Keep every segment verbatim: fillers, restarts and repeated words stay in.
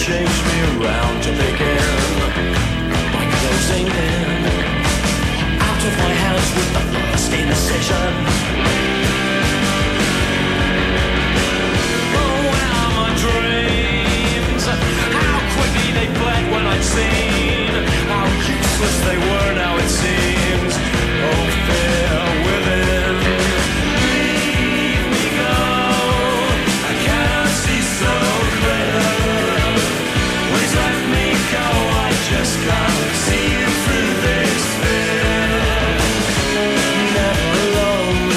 changed me around to begin by closing in out of my hands with the first indecision. Oh, where are my dreams? How quickly they bled when I'd seen how useless they were now it seems. Oh, fear within, leave me go. I cannot see so clear. Please let me go. I just can't see you through this fear. Never alone.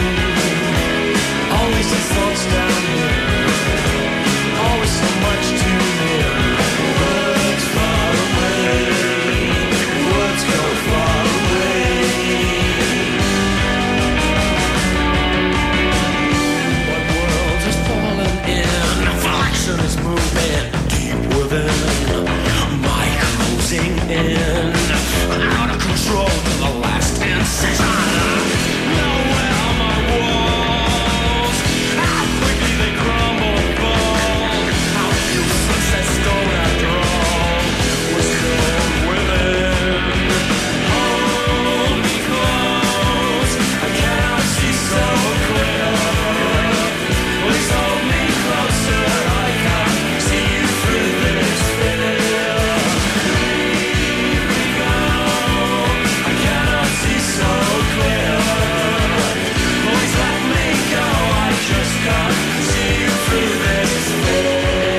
Always the thoughts down here. Always so much too near. Words far away. Words go far away. What world has fallen in? Fraction is moving deep within. My closing in, out of control to the last incision. Nowhere are my walls. How quickly they crumble and fall. How useless that stone after all was filled within. Hold me close. I cannot see so clear. Please hold me closer. I can't see you through this fear. Leave me go. I cannot see so clear. Please let me go. I just can't see you through this fear.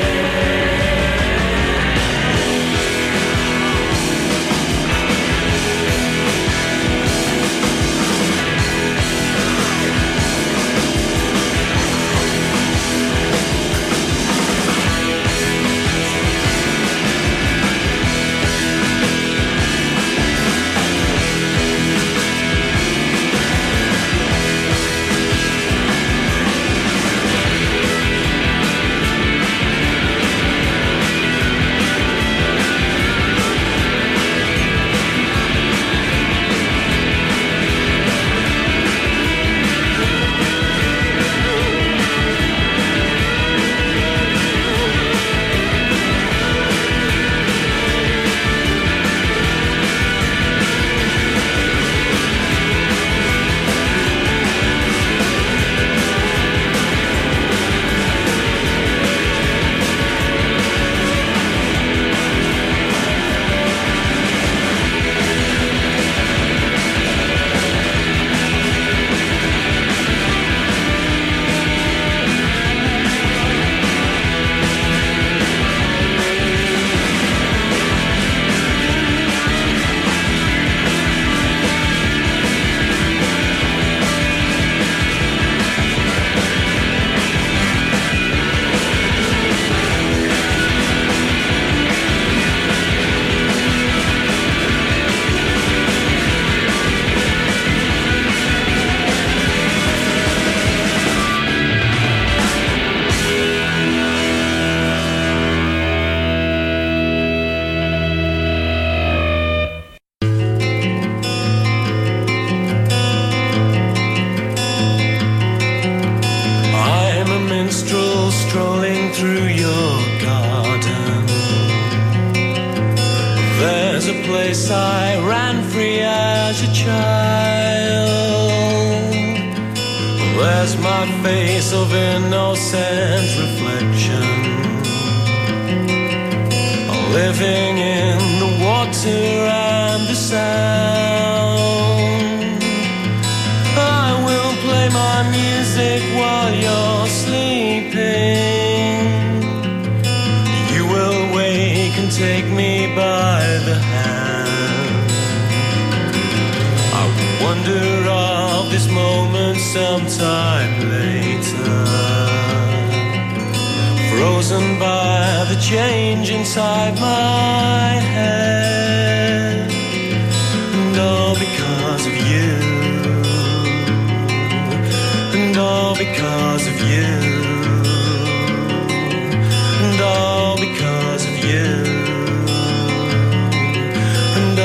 I'm a minstrel strolling through your garden. There's a place I ran free as a child. There's my face of innocent reflection, living in the water and the sound. I will play my music while you're sleeping. You will wake and take me by the hand. I wonder of this moment sometime later, frozen by the change inside my head. And all because of you, and all because of you, and all because of you, and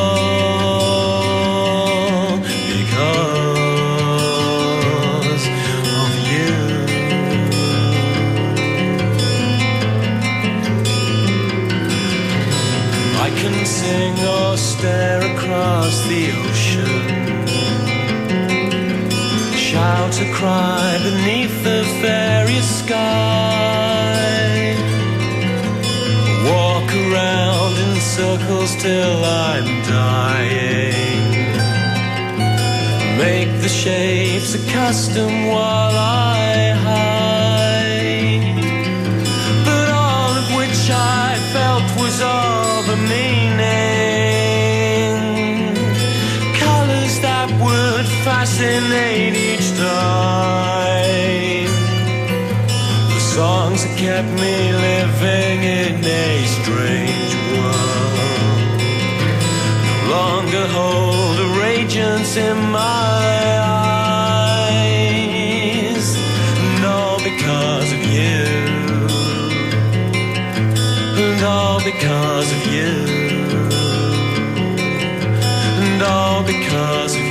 all because of you. sing or stare across the ocean, shout or cry beneath the fairy sky, walk around in circles till I'm dying, make the shapes a custom while I hide, but all of which I felt was all the meaning, colors that would fascinate each time, the songs that kept me living in a strange world, no longer hold a radiance in my eyes, and all because of you, and all because of you, and all because of